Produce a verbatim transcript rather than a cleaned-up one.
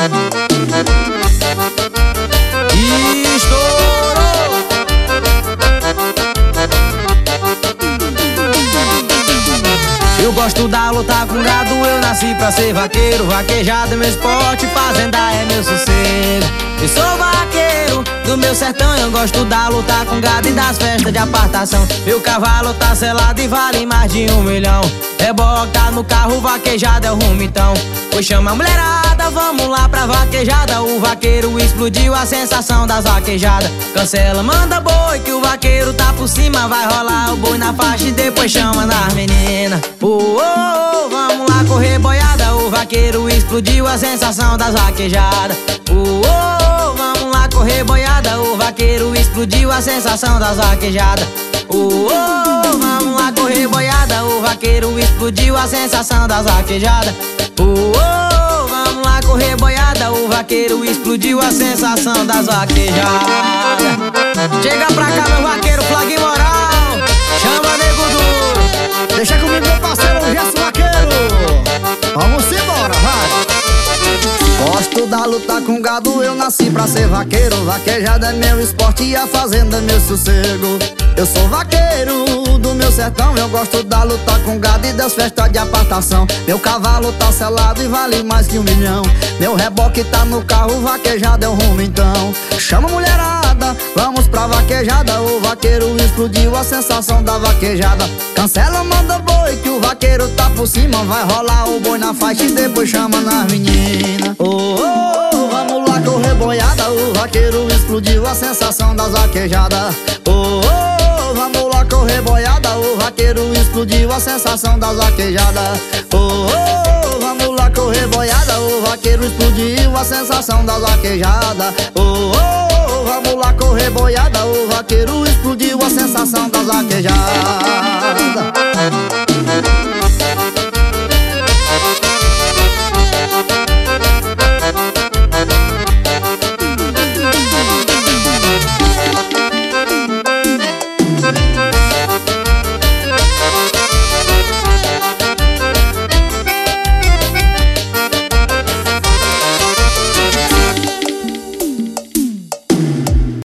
Estourou! Eu gosto da luta com gado, eu nasci pra ser vaqueiro. Vaquejada é meu esporte, fazenda é meu sossego. Eu sou vaqueiro do meu sertão, eu gosto da luta com gado e das festas de apartação. Meu cavalo tá selado e vale mais de um milhão. É bota no carro, vaquejada é o rumo então. Pois chama a mulherada, vamos lá pra vaquejada. O vaqueiro explodiu, a sensação das vaquejadas. Cancela, manda boi que o vaqueiro tá por cima. Vai rolar o boi na faixa e depois chama nas meninas. Oh, oh, oh, vamos lá correr boiada. O vaqueiro explodiu, a sensação das vaquejadas. Oh, oh, oh, vamos lá correr boiada. O vaqueiro explodiu, a sensação das vaquejadas. Oh, oh, oh, vamos lá correr boiada. O vaqueiro explodiu, a sensação das vaquejadas. Oh, oh, oh, vamos lá correr boiada. O vaqueiro explodiu, a sensação das vaquejadas. Chega pra cá, meu vaqueiro, flag e moral. Chama nego duro. Deixa comigo, meu parceiro, o Gerson Vaqueiro. Vamos embora, vai. Gosto da luta com gado, eu nasci pra ser vaqueiro. Vaquejada é meu esporte e a fazenda é meu sossego. Eu sou vaqueiro do meu sertão, eu gosto da luta com gado e das festas de apartação. Meu cavalo tá selado e vale mais que um milhão. Meu reboque tá no carro, vaquejada é o rumo então. Chama a mulherada, vamos pra vaquejada. O vaqueiro explodiu, a sensação da vaquejada. Cancela, manda boi que o vaqueiro tá por cima. Vai rolar o boi na faixa e depois chama nas meninas. Oh, oh, oh, vamos lá correr boiada. O vaqueiro explodiu, a sensação das vaquejadas. Oh, oh, vamos lá correr boiada. O vaqueiro explodiu, a sensação das vaquejadas. Oh, oh, vamos lá correr boiada. O vaqueiro explodiu, a sensação das vaquejadas. Oh, oh, vamos lá correr boiada. O vaqueiro explodiu, a sensação das vaquejadas.